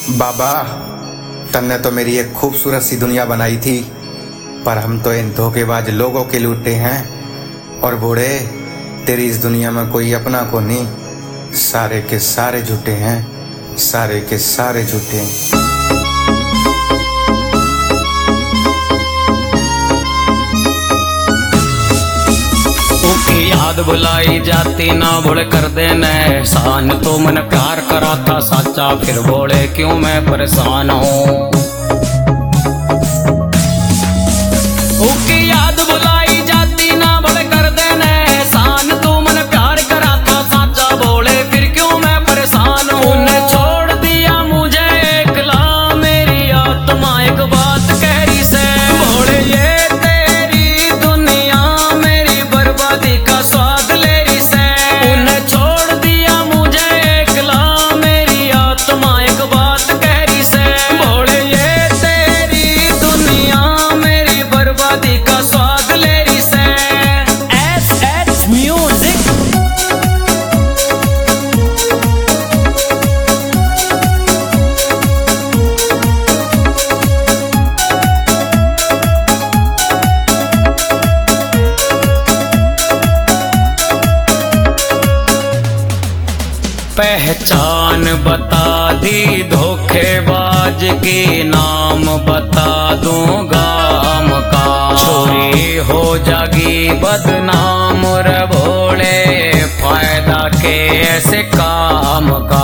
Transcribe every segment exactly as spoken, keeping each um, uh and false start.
बाबा, तन्ने तो मेरी एक खूबसूरत सी दुनिया बनाई थी, पर हम तो इन धोखेबाज लोगों के लूटे हैं। और बूढ़े, तेरी इस दुनिया में कोई अपना को नहीं, सारे के सारे झूठे हैं, सारे के सारे झूठे हैं। याद बुलाई जाती ना भूल कर देना एहसान। तो मन प्यार करा था साचा, फिर बोले क्यों मैं परेशान हूँ। याद बुलाई जाती ना भूल कर देना एहसान। तू मन प्यार करा था साचा, बोले फिर क्यों मैं परेशान हूँ। उन्हें छोड़ दिया मुझे एकला, मेरी आत्मा एक बात कह रही से, बोले ये तेरी दुनिया मेरी बर्बादी का स्वाद ले रही से। उन्हें छोड़ दिया मुझे एकला, मेरी आत्मा एक बात कह रही से, बोले ये तेरी दुनिया मेरी बर्बादी का स्वाद ले रही से। S H music. पहचान बता दी धोखेबाज की, नाम बता दूंगा गाम का। चोरी हो जागी बदनाम रे भोले, फायदा के ऐसे काम का।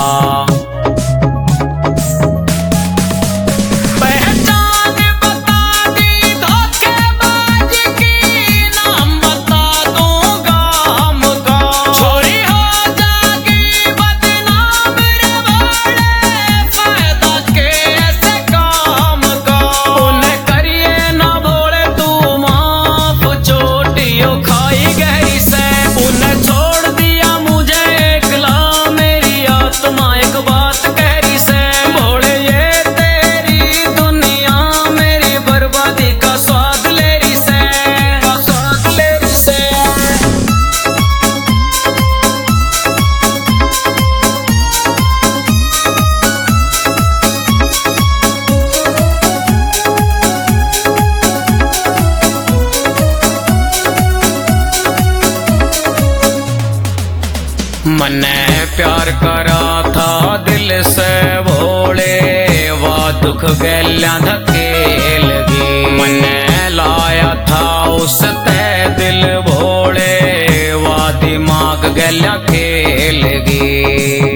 मने प्यार करा था दिल से भोले, वा दुख गैल्या धकेल दी। मने लाया था उस ते दिल भोले, वा दिमाग गैल्या खेल गी।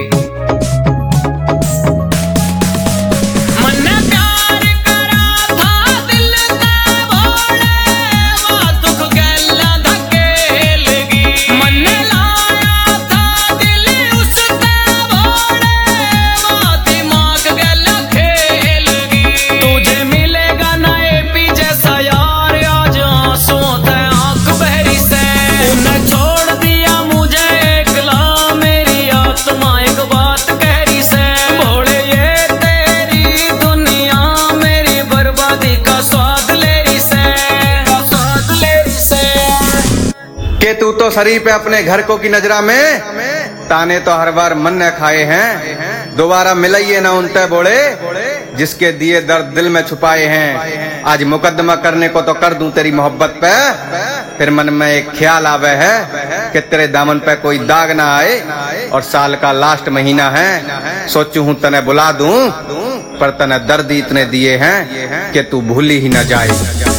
के तू तो शरीफ है अपने घर को की नजरा में, ताने तो हर बार मन न खाए हैं। दोबारा मिलाइए ना उनते बोले, जिसके दिए दर्द दिल में छुपाए हैं। आज मुकदमा करने को तो कर दूं तेरी मोहब्बत पे, फिर मन में एक ख्याल आवे है कि तेरे दामन पे कोई दाग ना आए। और साल का लास्ट महीना है, सोचू हूँ तने बुला दूं, पर तने दर्द इतने दिए हैं कि तू भूली ही न जाए।